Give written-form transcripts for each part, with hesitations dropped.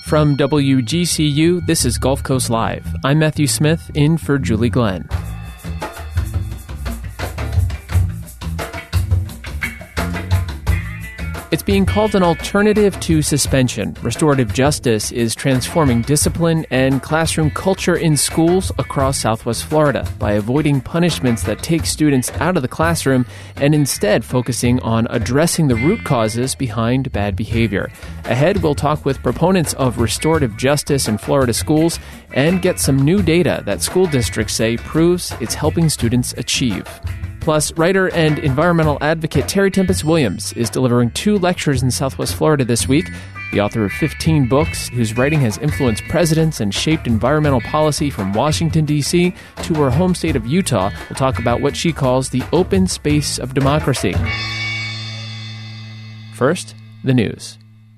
From WGCU, this is Gulf Coast Live. I'm Matthew Smith, in for Julie Glenn. It's being called an alternative to suspension. Restorative justice is transforming discipline and classroom culture in schools across Southwest Florida by avoiding punishments that take students out of the classroom and instead focusing on addressing the root causes behind bad behavior. Ahead, we'll talk with proponents of restorative justice in Florida schools and get some new data that school districts say proves it's helping students achieve. Plus, writer and environmental advocate Terry Tempest Williams is delivering 2 lectures in Southwest Florida this week. The author of 15 books, whose writing has influenced presidents and shaped environmental policy from Washington, D.C. to her home state of Utah, will talk about what she calls the open space of democracy. First, the news.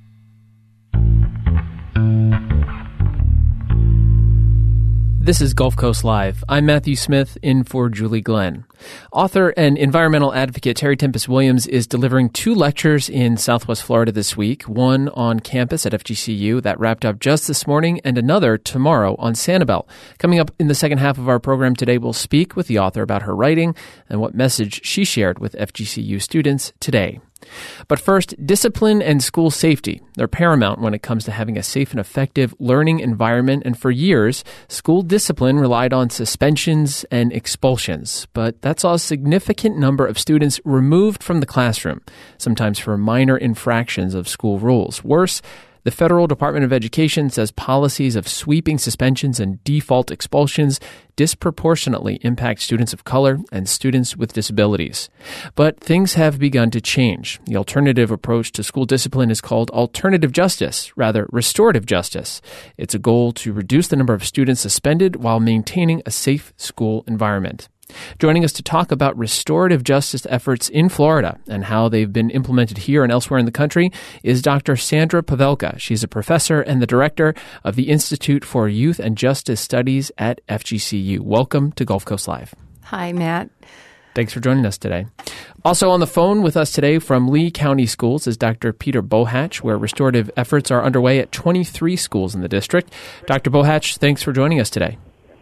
This is Gulf Coast Live. I'm Matthew Smith, in for Julie Glenn. Author and environmental advocate Terry Tempest Williams is delivering 2 lectures in Southwest Florida this week, one on campus at FGCU that wrapped up just this morning, and another tomorrow on Sanibel. Coming up in the second half of our program today, we'll speak with the author about her writing and what message she shared with FGCU students today. But first, discipline and school safety. They're paramount when it comes to having a safe and effective learning environment, and for years, school discipline relied on suspensions and expulsions. But that saw a significant number of students removed from the classroom, sometimes for minor infractions of school rules. Worse, the Federal Department of Education says policies of sweeping suspensions and default expulsions disproportionately impact students of color and students with disabilities. But things have begun to change. The alternative approach to school discipline is called alternative justice, rather restorative justice. It's a goal to reduce the number of students suspended while maintaining a safe school environment. Joining us to talk about restorative justice efforts in Florida and how they've been implemented here and elsewhere in the country is Dr. Sandra Pavelka. She's a professor and the director of the Institute for Youth and Justice Studies at FGCU. Welcome to Gulf Coast Live. Hi, Matt. Thanks for joining us today. Also on the phone with us today from Lee County Schools is Dr. Peter Bohatch, where restorative efforts are underway at 23 schools in the district. Dr. Bohatch, thanks for joining us today.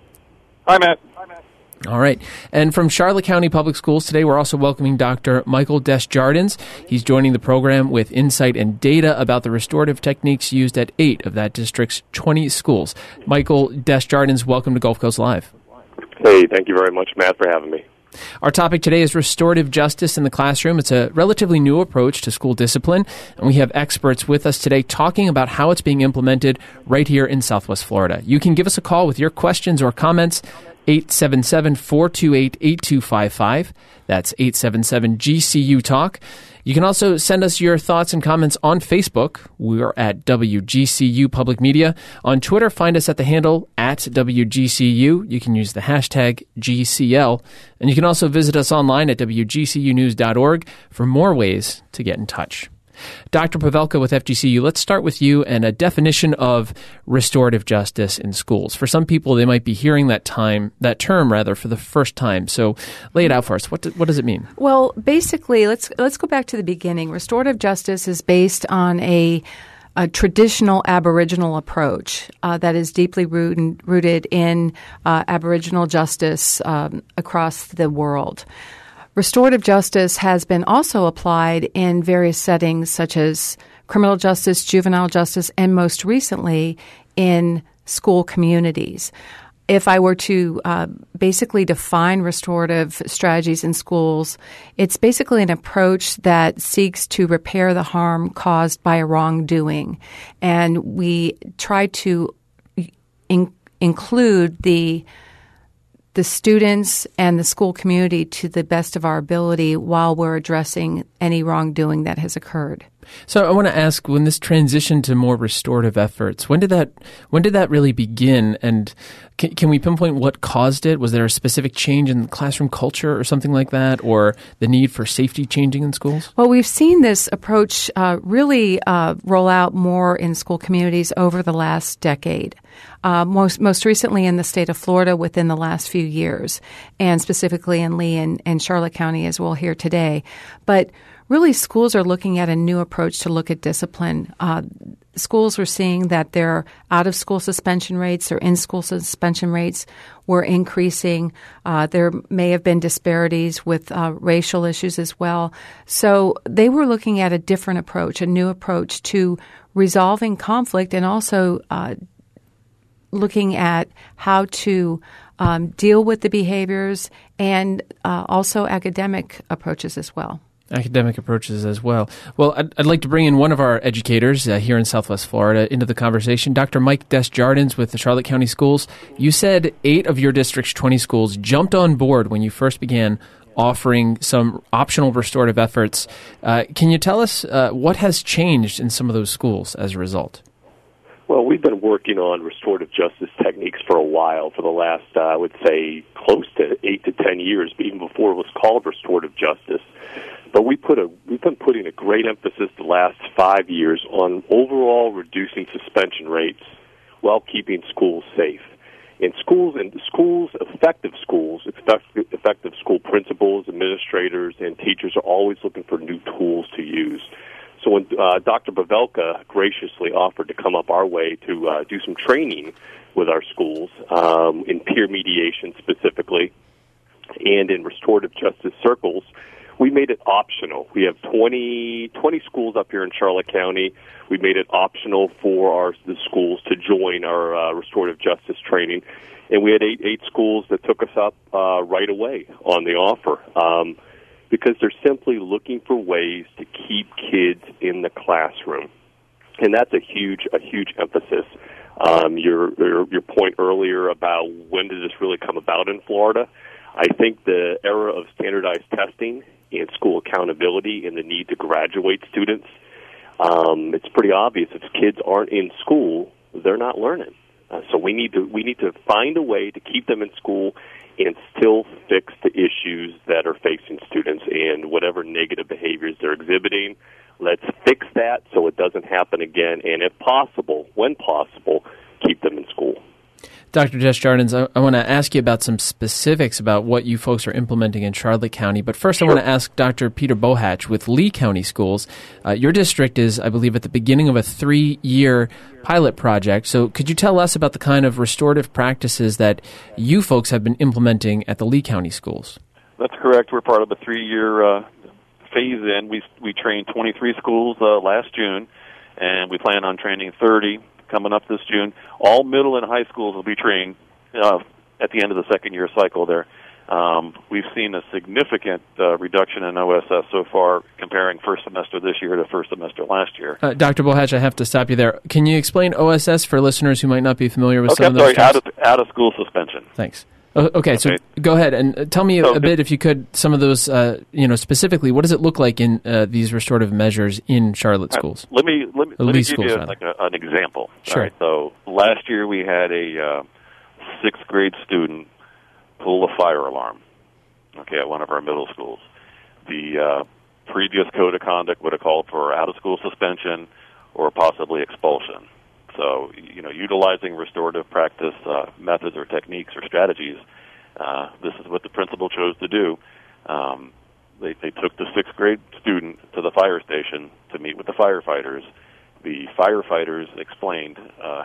Hi, Matt. All right. And from Charlotte County Public Schools today, we're also welcoming Dr. Michael Desjardins. He's joining the program with insight and data about the restorative techniques used at 8 of that district's 20 schools. Michael Desjardins, welcome to Gulf Coast Live. Hey, thank you very much, Matt, for having me. Our topic today is restorative justice in the classroom. It's a relatively new approach to school discipline, and we have experts with us today talking about how it's being implemented right here in Southwest Florida. You can give us a call with your questions or comments. 877-428-8255. That's 877-GCU-TALK. You can also send us your thoughts and comments on Facebook. We're at WGCU Public Media. On Twitter, find us at the handle @WGCU. You can use the hashtag GCL. And you can also visit us online at WGCUnews.org for more ways to get in touch. Dr. Pavelka with FGCU, let's start with you and a definition of restorative justice in schools. For some people, they might be hearing that term for the first time. So lay it out for us. What does it mean? Well, basically, let's go back to the beginning. Restorative justice is based on a traditional Aboriginal approach that is deeply rooted in Aboriginal justice across the world. Restorative justice has been also applied in various settings such as criminal justice, juvenile justice, and most recently in school communities. If I were to basically define restorative strategies in schools, it's basically an approach that seeks to repair the harm caused by a wrongdoing. And we try to include the students and the school community to the best of our ability while we're addressing any wrongdoing that has occurred. So I want to ask, when this transition to more restorative efforts, when did that really begin? And can we pinpoint what caused it? Was there a specific change in classroom culture or something like that, or the need for safety changing in schools? Well, we've seen this approach really roll out more in school communities over the last decade. Most recently in the state of Florida within the last few years, and specifically in Lee and Charlotte County, as we'll hear today. But really schools are looking at a new approach to look at discipline. Schools were seeing that their out-of-school suspension rates or in-school suspension rates were increasing. There may have been disparities with racial issues as well. So they were looking at a different approach, a new approach to resolving conflict, and also looking at how to deal with the behaviors and also academic approaches as well. Academic approaches as well. Well, I'd like to bring in one of our educators here in Southwest Florida into the conversation, Dr. Mike Desjardins with the Charlotte County Schools. You said 8 of your district's 20 schools jumped on board when you first began offering some optional restorative efforts. Can you tell us what has changed in some of those schools as a result? Well, we've been working on restorative justice techniques for a while, for the last, I would say, close to 8 to 10 years, even before it was called restorative justice. But we've been putting a great emphasis the last 5 years on overall reducing suspension rates while keeping schools safe. In schools, effective school principals, administrators, and teachers are always looking for new tools to use. So when Dr. Pavelka graciously offered to come up our way to do some training with our schools in peer mediation specifically and in restorative justice circles, we made it optional. We have 20 schools up here in Charlotte County. We made it optional for the schools to join our restorative justice training. And we had eight schools that took us up right away on the offer because they're simply looking for ways to keep kids in the classroom. And that's a huge emphasis. Your point earlier about when did this really come about in Florida, I think the era of standardized testing and school accountability and the need to graduate students, it's pretty obvious if kids aren't in school, they're not learning. So we need to find a way to keep them in school and still fix the issues that are facing students and whatever negative behaviors they're exhibiting. Let's fix that so it doesn't happen again, and if possible, when possible, keep them in school. Dr. Desjardins, I want to ask you about some specifics about what you folks are implementing in Charlotte County. But first, I want to ask Dr. Peter Bohatch with Lee County Schools. Your district is, I believe, at the beginning of a 3-year pilot project. So could you tell us about the kind of restorative practices that you folks have been implementing at the Lee County Schools? That's correct. We're part of a 3-year phase-in. We trained 23 schools last June, and we plan on training 30 coming up this June. All middle and high schools will be trained at the end of the second-year cycle there. We've seen a significant reduction in OSS so far, comparing first semester this year to first semester last year. Dr. Bohatch, I have to stop you there. Can you explain OSS for listeners who might not be familiar with some of those terms? Out-of-school suspension. Thanks. Okay, so go ahead and tell me a bit, if you could, some of those, specifically, what does it look like in these restorative measures in Charlotte schools? Let me give you an example. Sure. All right, so last year we had a 6th grade student pull a fire alarm, at one of our middle schools. The previous code of conduct would have called for out-of-school suspension or possibly expulsion. So, utilizing restorative practice methods or techniques or strategies, this is what the principal chose to do. They took the 6th grade student to the fire station to meet with the firefighters. The firefighters explained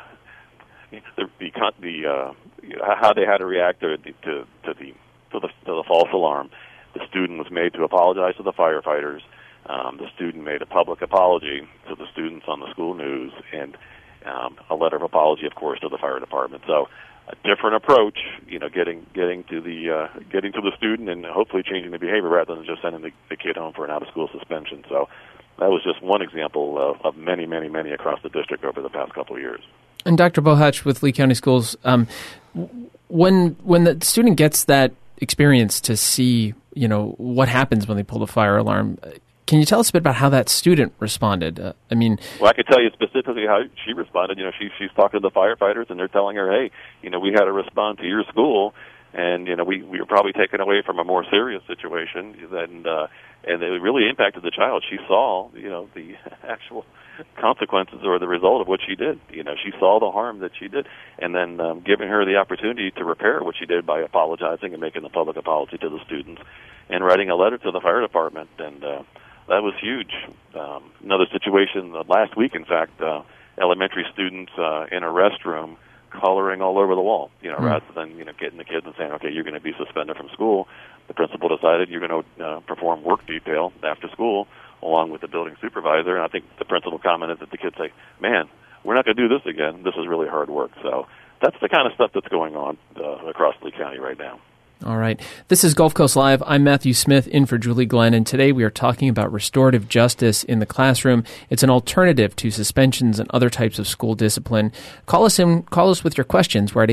how they had to react to the false alarm. The student was made to apologize to the firefighters. The student made a public apology to the students on the school news, and a letter of apology, of course, to the fire department. So, a different approach, getting to the student and hopefully changing the behavior rather than just sending the kid home for an out-of-school suspension. So, that was just one example of many, many, many across the district over the past couple of years. And Dr. Bohatch with Lee County Schools, when the student gets that experience to see, what happens when they pull the fire alarm, can you tell us a bit about how that student responded? Well, I can tell you specifically how she responded. She's talking to the firefighters, and they're telling her, hey, we had to respond to your school, and, we were probably taken away from a more serious situation, and it really impacted the child. She saw, the actual consequences or the result of what she did. She saw the harm that she did, and then giving her the opportunity to repair what she did by apologizing and making a public apology to the students and writing a letter to the fire department and That was huge. Another situation last week, in fact, elementary students in a restroom coloring all over the wall. Rather than getting the kids and saying, okay, you're going to be suspended from school, the principal decided you're going to perform work detail after school along with the building supervisor. And I think the principal commented that the kids say, man, we're not going to do this again. This is really hard work. So that's the kind of stuff that's going on across Lee County right now. All right. This is Gulf Coast Live. I'm Matthew Smith in for Julie Glenn, and today we are talking about restorative justice in the classroom. It's an alternative to suspensions and other types of school discipline. Call us with your questions. We're at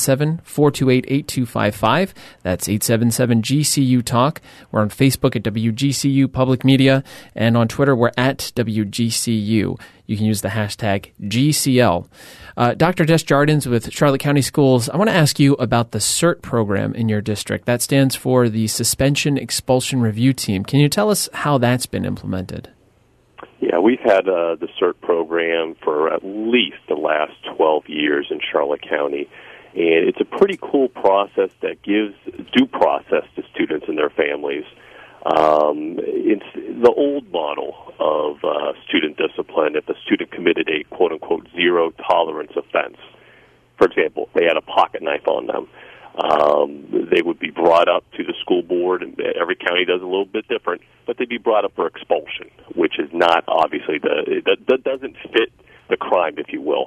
877-428-8255. That's 877-GCU-TALK. We're on Facebook at WGCU Public Media, and on Twitter we're at WGCU. You can use the hashtag GCL. Dr. Desjardins with Charlotte County Schools, I want to ask you about the CERT program in your district. That stands for the Suspension Expulsion Review Team. Can you tell us how that's been implemented? Yeah, we've had the CERT program for at least the last 12 years in Charlotte County. And it's a pretty cool process that gives due process to students and their families. It's the old model of student discipline. If a student committed a quote-unquote zero-tolerance offense, for example, they had a pocket knife on them, they would be brought up to the school board, and every county does a little bit different, but they'd be brought up for expulsion, which is not obviously that doesn't fit the crime, if you will.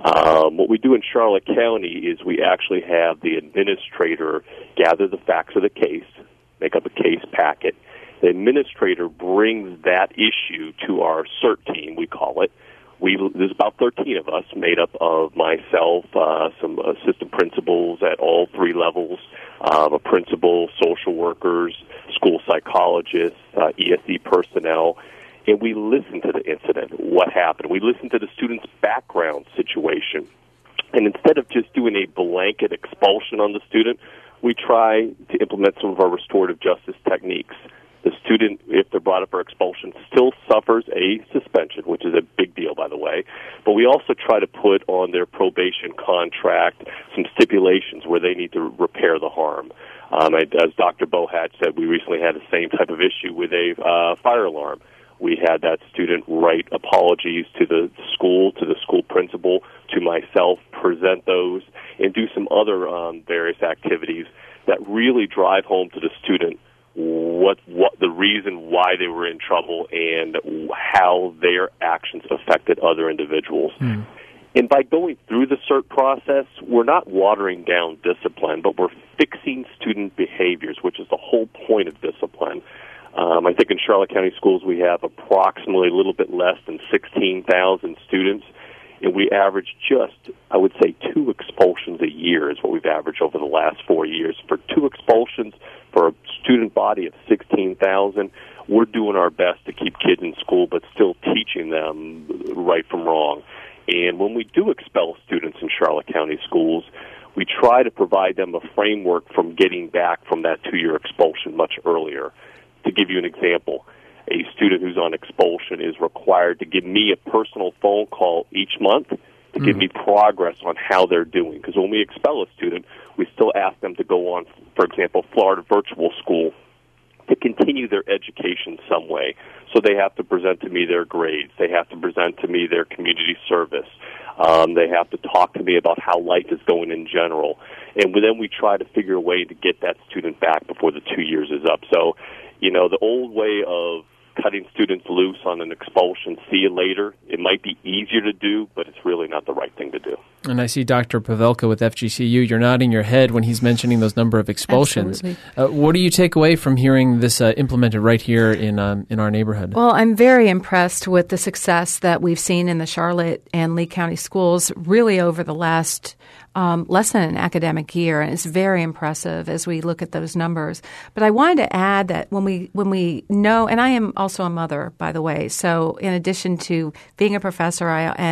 What we do in Charlotte County is we actually have the administrator gather the facts of the case, make up a case packet. The administrator brings that issue to our CERT team, we call it. There's about 13 of us, made up of myself, some assistant principals at all three levels, a principal, social workers, school psychologists, ESE personnel, and we listen to the incident, what happened. We listen to the student's background situation. And instead of just doing a blanket expulsion on the student, we try to implement some of our restorative justice techniques. The student, if they're brought up for expulsion, still suffers a suspension, which is a big deal, by the way. But we also try to put on their probation contract some stipulations where they need to repair the harm. As Dr. Bohatch said, we recently had the same type of issue with a fire alarm. We had that student write apologies to the school principal, to myself, present those, and do some other various activities that really drive home to the student what the reason why they were in trouble and how their actions affected other individuals. And by going through the CERT process, we're not watering down discipline, but we're fixing student behaviors, which is the whole point of discipline. I think in Charlotte County Schools we have approximately a little bit less than 16,000 students, and we average just, I would say, 2 expulsions a year is what we've averaged over the last 4 years. For 2 expulsions for a student body of 16,000, we're doing our best to keep kids in school but still teaching them right from wrong. And when we do expel students in Charlotte County Schools, we try to provide them a framework from getting back from that 2-year expulsion much earlier. To give you an example, a student who's on expulsion is required to give me a personal phone call each month to give me progress on how they're doing. Because when we expel a student, we still ask them to go on, for example, Florida Virtual School to continue their education some way. So they have to present to me their grades. They have to present to me their community service. They have to talk to me about how life is going in general. And then we try to figure a way to get that student back before the 2 years is up. So, the old way of cutting students loose on an expulsion, see you later, it might be easier to do, but it's really not the right thing to do. And I see Dr. Pavelka with FGCU. You're nodding your head when he's mentioning those number of expulsions. What do you take away from hearing this implemented right here in our neighborhood? Well, I'm very impressed with the success that we've seen in the Charlotte and Lee County schools really over the last less than an academic year, and it's very impressive as we look at those numbers. But I wanted to add that when we know, and I am also a mother, by the way, so in addition to being a professor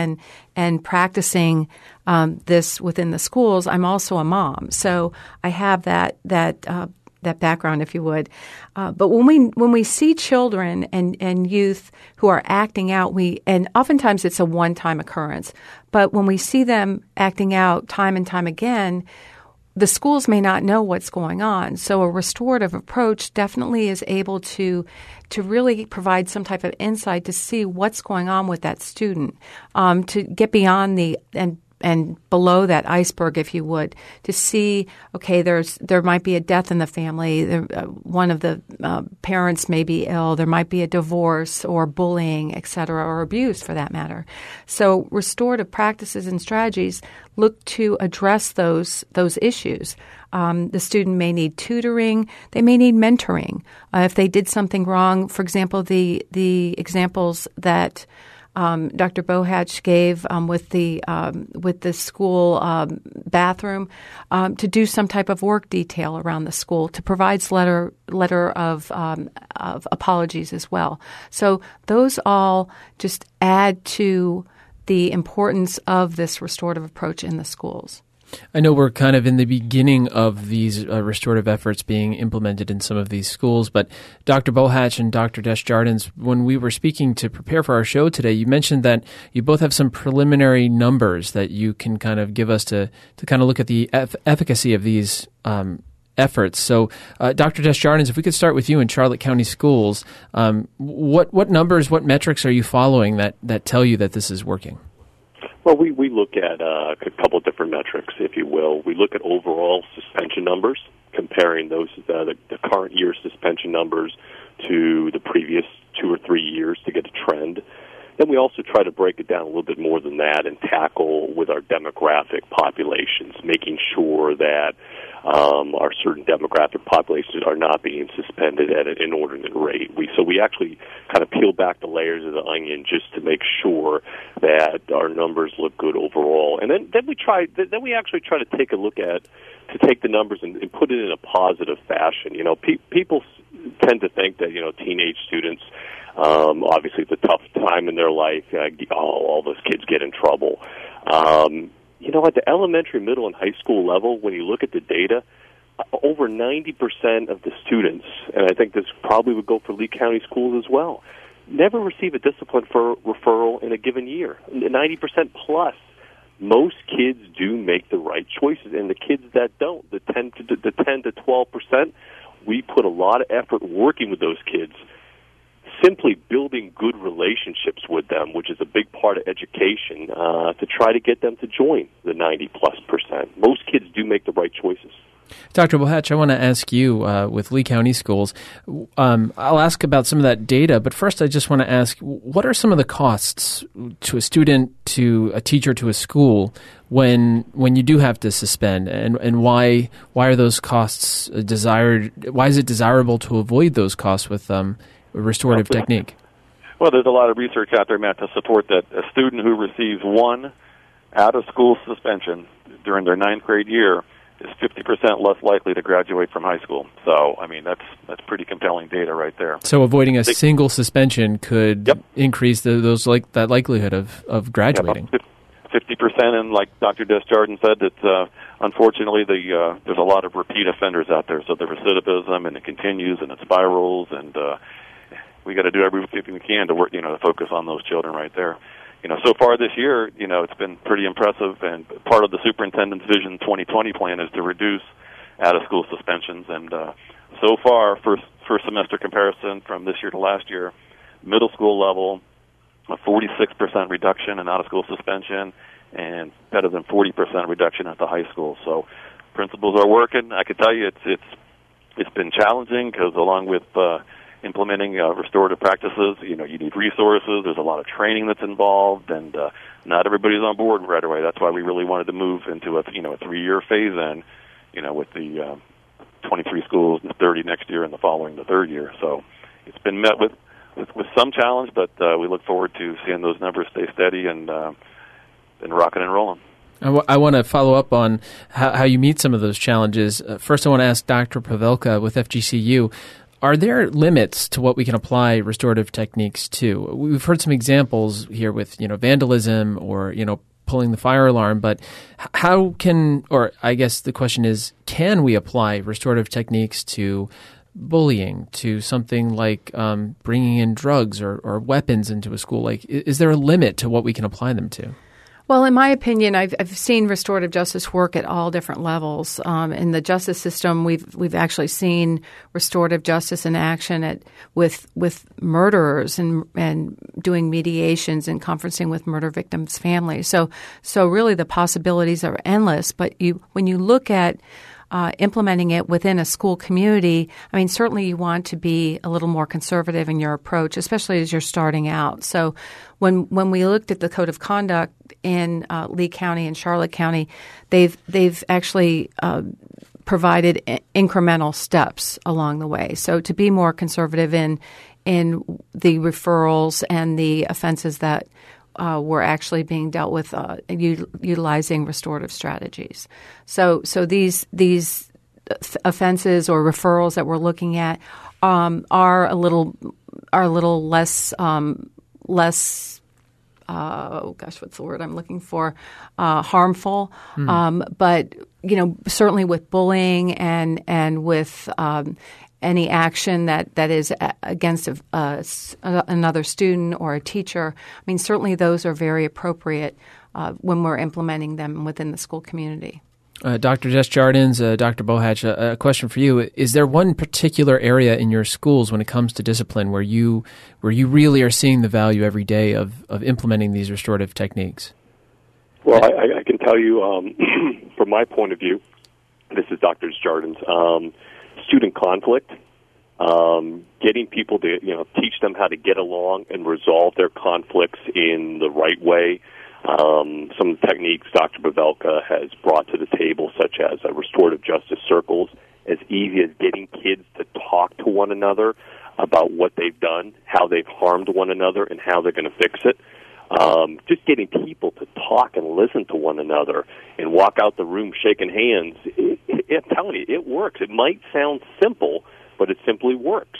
and practicing this within the schools, I'm also a mom. So I have that background, if you would. But when we see children and youth who are acting out, and oftentimes it's a one-time occurrence, but when we see them acting out time and time again, the schools may not know what's going on. So a restorative approach definitely is able to really provide some type of insight to see what's going on with that student, to get beyond and below that iceberg, if you would, to see, okay, there might be a death in the family. One of the parents may be ill. There might be a divorce or bullying, et cetera, or abuse for that matter. So restorative practices and strategies look to address those issues. The student may need tutoring. They may need mentoring. If they did something wrong, for example, the examples that Dr. Bohatch gave with the school bathroom, to do some type of work detail around the school, to provide letter of apologies as well. So those all just add to the importance of this restorative approach in the schools. I know we're kind of in the beginning of these restorative efforts being implemented in some of these schools, but Dr. Bohatch and Dr. Desjardins, when we were speaking to prepare for our show today, you mentioned that you both have some preliminary numbers that you can kind of give us to kind of look at the efficacy of these efforts. So, Dr. Desjardins, if we could start with you in Charlotte County Schools, what numbers, what metrics are you following that tell you that this is working? Well, we look at a couple of different metrics, if you will. We look at overall suspension numbers, comparing those the current year's suspension numbers to the previous 2 or 3 years to get a trend. Then we also try to break it down a little bit more than that and tackle with our demographic populations, making sure that our certain demographic populations are not being suspended at an inordinate rate. So we actually kind of peel back the layers of the onion just to make sure that our numbers look good overall. And then we actually try to take a look at take the numbers and put it in a positive fashion. You know, people tend to think that, you know, teenage students, obviously it's a tough time in their life. All those kids get in trouble. You know, at the elementary, middle, and high school level, when you look at the data, over 90% of the students, and I think this probably would go for Lee County schools as well, never receive a discipline for referral in a given year. 90% plus. Most kids do make the right choices, and the kids that don't, the 10 to 12%, we put a lot of effort working with those kids, simply building good relationships with them, which is a big part of education, to try to get them to join the 90+%. Most kids do make the right choices. Dr. Bohatch, I want to ask you, with Lee County Schools, I'll ask about some of that data, but first I just want to ask, what are some of the costs to a student, to a teacher, to a school when you do have to suspend, and why are those costs desired? Why is it desirable to avoid those costs with restorative technique? Well, there's a lot of research out there, Matt, to support that a student who receives one out-of-school suspension during their 9th grade year is 50% less likely to graduate from high school. So, I mean, that's pretty compelling data right there. So avoiding a single suspension could increase that likelihood of graduating. 50%, and like Dr. Desjardins said, that unfortunately there's a lot of repeat offenders out there. So the recidivism, and it continues, and it spirals, and we got to do everything we can to work, to focus on those children right there. So far this year, it's been pretty impressive, and part of the superintendent's Vision 2020 plan is to reduce out-of-school suspensions. And so far, first semester comparison from this year to last year, middle school level, a 46% reduction in out-of-school suspension, and better than 40% reduction at the high school. So principals are working. I can tell you it's been challenging, because along with implementing restorative practices, you need resources. There's a lot of training that's involved, and not everybody's on board right away. That's why we really wanted to move into a 3-year phase-in, with the 23 schools, and 30 next year, and the following the 3rd year. So it's been met with some challenge, but we look forward to seeing those numbers stay steady and rocking and rolling. I want to follow up on how you meet some of those challenges. First, I want to ask Dr. Pavelka with FGCU, are there limits to what we can apply restorative techniques to? We've heard some examples here with, vandalism or, pulling the fire alarm, but I guess the question is, can we apply restorative techniques to bullying, to something like bringing in drugs or weapons into a school? Like, is there a limit to what we can apply them to? Well, in my opinion, I've seen restorative justice work at all different levels. In the justice system, we've actually seen restorative justice in action with murderers and doing mediations and conferencing with murder victims' families. So really the possibilities are endless. But when you look at implementing it within a school community, I mean, certainly you want to be a little more conservative in your approach, especially as you're starting out. So when we looked at the Code of Conduct in Lee County and Charlotte County, they've actually provided incremental steps along the way. So to be more conservative in the referrals and the offenses that were actually being dealt with utilizing restorative strategies. So these offenses or referrals that we're looking at are a little less what's the word I'm looking for? Harmful. But certainly with bullying and with any action that is against another student or a teacher, I mean, certainly those are very appropriate when we're implementing them within the school community. Dr. Desjardins, Dr. Bohatch, a question for you. Is there one particular area in your schools when it comes to discipline where you really are seeing the value every day of implementing these restorative techniques? Well, I can tell you from my point of view, this is Dr. Desjardins, student conflict, getting people to teach them how to get along and resolve their conflicts in the right way. Some of the techniques Dr. Pavelka has brought to the table, such as restorative justice circles, as easy as getting kids to talk to one another about what they've done, how they've harmed one another, and how they're going to fix it. Just getting people to talk and listen to one another and walk out the room shaking hands. I'm telling you, it works. It might sound simple, but it simply works.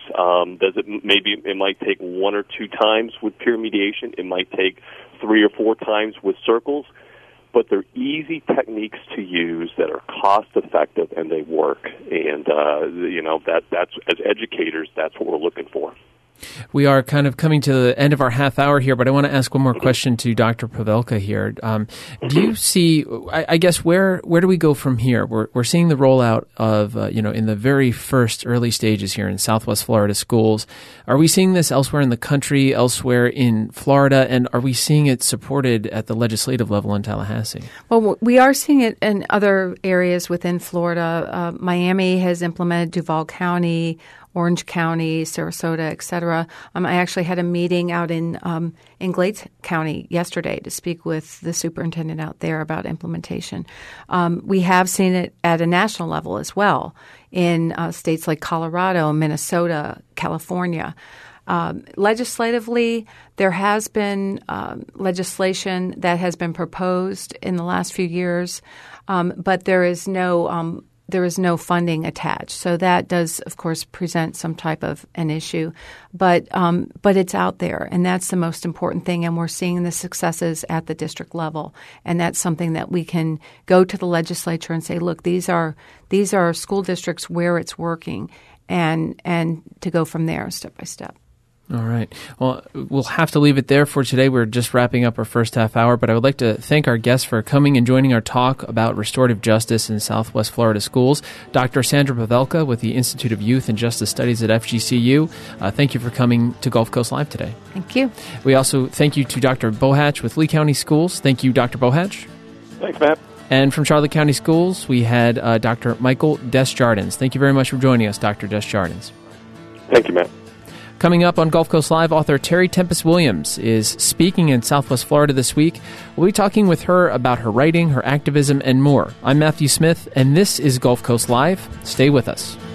Maybe it might take 1 or 2 times with peer mediation. It might take 3 or 4 times with circles, but they're easy techniques to use that are cost effective and they work. And that's as educators, that's what we're looking for. We are kind of coming to the end of our half hour here, but I want to ask one more question to Dr. Pavelka here. Do you see, I guess, where do we go from here? We're seeing the rollout of, in the very first early stages here in Southwest Florida schools. Are we seeing this elsewhere in the country, elsewhere in Florida, and are we seeing it supported at the legislative level in Tallahassee? Well, we are seeing it in other areas within Florida. Miami has implemented, Duval County, Orange County, Sarasota, et cetera. I actually had a meeting out in Glades County yesterday to speak with the superintendent out there about implementation. We have seen it at a national level as well in states like Colorado, Minnesota, California. Legislatively, there has been legislation that has been proposed in the last few years, but there is no funding attached. So that does, of course, present some type of an issue. But it's out there, and that's the most important thing. And we're seeing the successes at the district level. And that's something that we can go to the legislature and say, look, these are school districts where it's working, and to go from there step by step. All right. Well, we'll have to leave it there for today. We're just wrapping up our first half hour, but I would like to thank our guests for coming and joining our talk about restorative justice in Southwest Florida schools. Dr. Sandra Pavelka with the Institute of Youth and Justice Studies at FGCU. Thank you for coming to Gulf Coast Live today. Thank you. We also thank you to Dr. Bohatch with Lee County Schools. Thank you, Dr. Bohatch. Thanks, Matt. And from Charlotte County Schools, we had Dr. Michael Desjardins. Thank you very much for joining us, Dr. Desjardins. Thank you, Matt. Coming up on Gulf Coast Live, author Terry Tempest Williams is speaking in Southwest Florida this week. We'll be talking with her about her writing, her activism, and more. I'm Matthew Smith, and this is Gulf Coast Live. Stay with us.